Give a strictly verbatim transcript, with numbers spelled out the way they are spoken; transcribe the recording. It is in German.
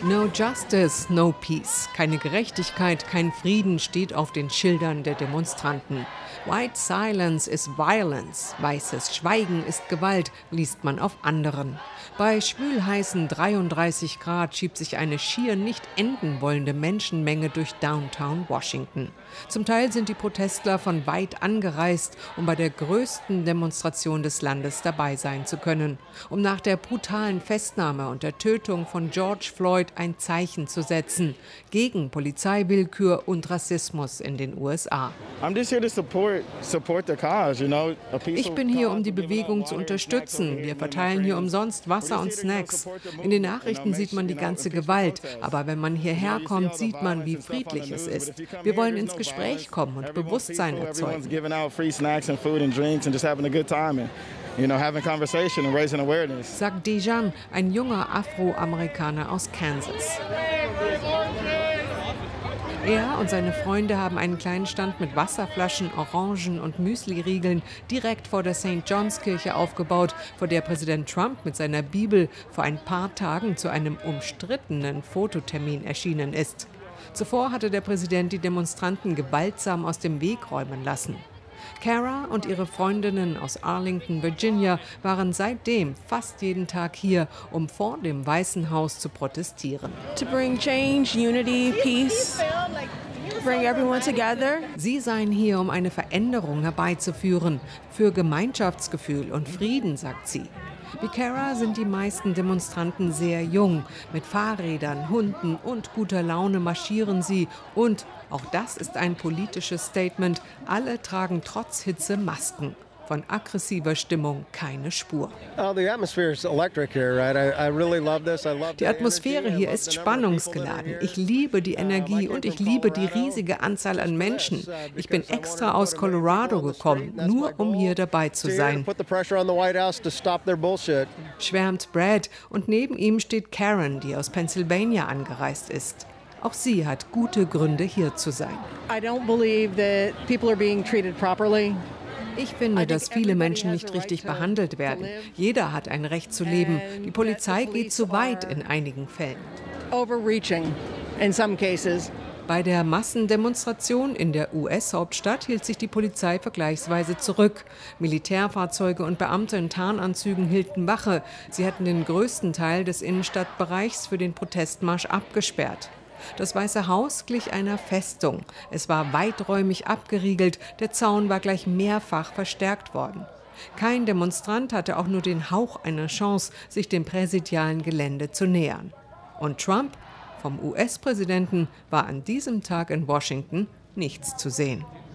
No justice, no peace. Keine Gerechtigkeit, kein Frieden steht auf den Schildern der Demonstranten. White silence is violence. Weißes Schweigen ist Gewalt, liest man auf anderen. Bei schwülheißen dreiunddreißig Grad schiebt sich eine schier nicht enden wollende Menschenmenge durch Downtown Washington. Zum Teil sind die Protestler von weit angereist, um bei der größten Demonstration des Landes dabei sein zu können, um nach der brutalen Festnahme und der Tötung von George Floyd ein Zeichen zu setzen gegen Polizeiwillkür und Rassismus in den U S A. Ich bin hier, um die Bewegung zu unterstützen. Wir verteilen hier umsonst Wasser und Snacks. In den Nachrichten sieht man die ganze Gewalt, aber wenn man hierher kommt, sieht man, wie friedlich es ist. Wir wollen ins Gespräch kommen und Bewusstsein erzeugen, sagt Dejan, ein junger Afroamerikaner aus Kansas. Er und seine Freunde haben einen kleinen Stand mit Wasserflaschen, Orangen und Müsli-Riegeln direkt vor der Saint John's Kirche aufgebaut, vor der Präsident Trump mit seiner Bibel vor ein paar Tagen zu einem umstrittenen Fototermin erschienen ist. Zuvor hatte der Präsident die Demonstranten gewaltsam aus dem Weg räumen lassen. Cara und ihre Freundinnen aus Arlington, Virginia, waren seitdem fast jeden Tag hier, um vor dem Weißen Haus zu protestieren. To bring change, unity, peace, bring everyone together. Sie seien hier, um eine Veränderung herbeizuführen, für Gemeinschaftsgefühl und Frieden, sagt sie. Wie Cara sind die meisten Demonstranten sehr jung. Mit Fahrrädern, Hunden und guter Laune marschieren sie. Und, auch das ist ein politisches Statement, alle tragen trotz Hitze Masken. Von aggressiver Stimmung keine Spur. Die Atmosphäre hier ist spannungsgeladen. Ich liebe die Energie und ich liebe die riesige Anzahl an Menschen. Ich bin extra aus Colorado gekommen, nur um hier dabei zu sein, schwärmt Brad, und neben ihm steht Karen, die aus Pennsylvania angereist ist. Auch sie hat gute Gründe, hier zu sein. I don't believe that people are being treated properly. Ich finde, dass viele Menschen nicht richtig behandelt werden. Jeder hat ein Recht zu leben. Die Polizei geht zu weit in einigen Fällen. Bei der Massendemonstration in der U S-Hauptstadt hielt sich die Polizei vergleichsweise zurück. Militärfahrzeuge und Beamte in Tarnanzügen hielten Wache. Sie hatten den größten Teil des Innenstadtbereichs für den Protestmarsch abgesperrt. Das Weiße Haus glich einer Festung. Es war weiträumig abgeriegelt, der Zaun war gleich mehrfach verstärkt worden. Kein Demonstrant hatte auch nur den Hauch einer Chance, sich dem präsidialen Gelände zu nähern. Und Trump, vom U S-Präsidenten, war an diesem Tag in Washington nichts zu sehen.